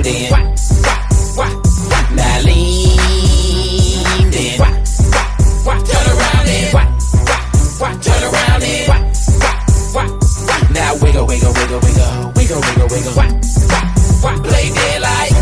then. Now lean then. Turn around then. Turn around then. Now wiggle, wiggle, wiggle, wiggle, wiggle, wiggle, wiggle. Play dead like.